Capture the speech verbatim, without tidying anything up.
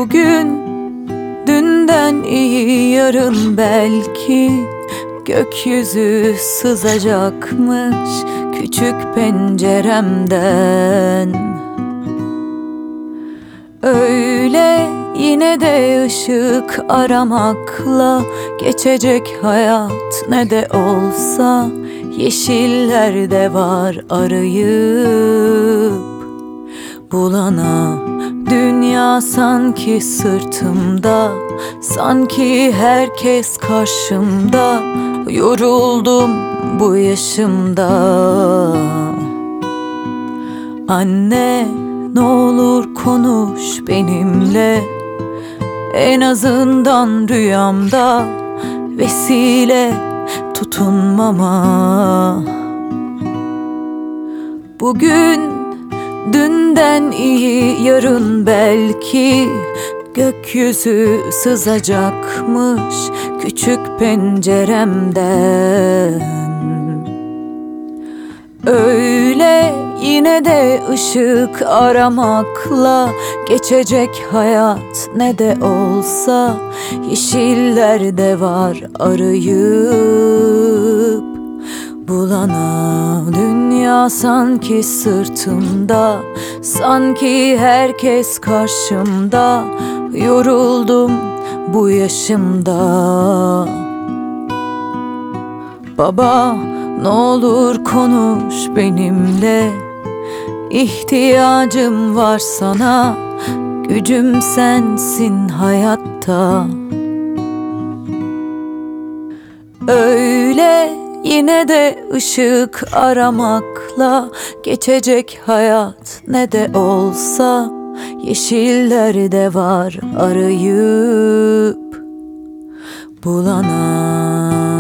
Bugün dünden iyi, yarın belki gökyüzü sızacakmış küçük penceremden. Öyle yine de ışık aramakla geçecek hayat, ne de olsa yeşillerde var arayıp bulana. Dünya sanki sırtımda, sanki herkes karşımda. Yoruldum bu yaşımda. Anne, ne olur konuş benimle, en azından rüyamda vesile tutunmama. Bugün dünden iyi, yarın belki gökyüzü sızacakmış küçük penceremden. Öyle yine de ışık aramakla geçecek hayat, ne de olsa yeşillerde var arayıp bulana. Dünya sanki sırtımda, sanki herkes karşımda. Yoruldum bu yaşımda. Baba, ne olur konuş benimle, İhtiyacım var sana, gücüm sensin hayatta. Öyle yine de ışık aramakla geçecek hayat, ne de olsa yeşillerde var arayıp bulana.